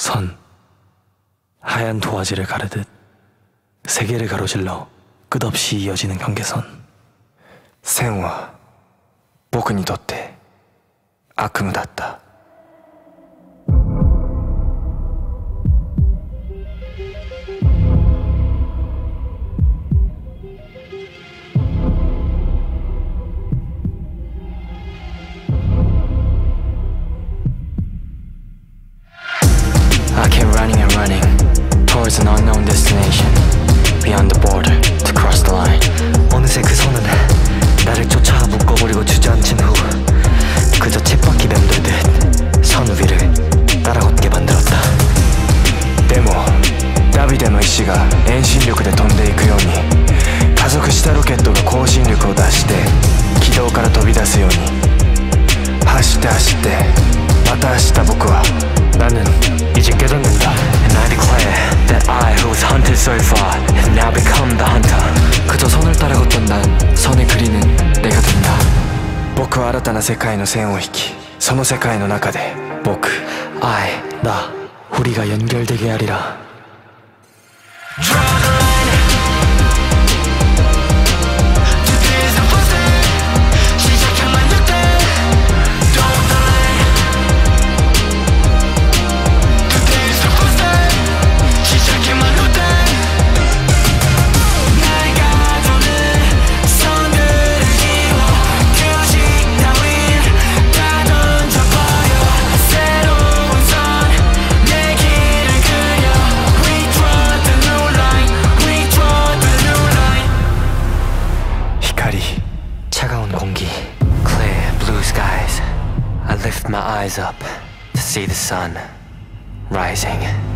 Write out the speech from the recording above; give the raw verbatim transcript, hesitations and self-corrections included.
선, 하얀 도화지를 가르듯 세계를 가로질러 끝없이 이어지는 경계선. 線は僕にとって悪夢だった。I kept running and running towards an unknown destination, beyond the border, to cross the line. 어느새 그 선은 나를 쫓아 묶어버리고 주저앉힌 후 그저 쳇바퀴 맴돌듯 선 위를 따라 걷게 만들었다. でもダビデの意志が遠心力で飛んでいくように、加速したロケットが高心力を出して軌道から飛び出すように、走って走ってまた走った僕は、 나는 이제 깨닫는다. And I declare that I who was hunted so far have now become the hunter. 그저 선을 따라 걷던 난 선을 그리는 내가 된다. 僕は新たな世界の線を引き、その世界の中で僕 I, 나, 우리가 연결되게 하리라. 차가운 공기, clear blue skies. I lift my eyes up to see the sun rising.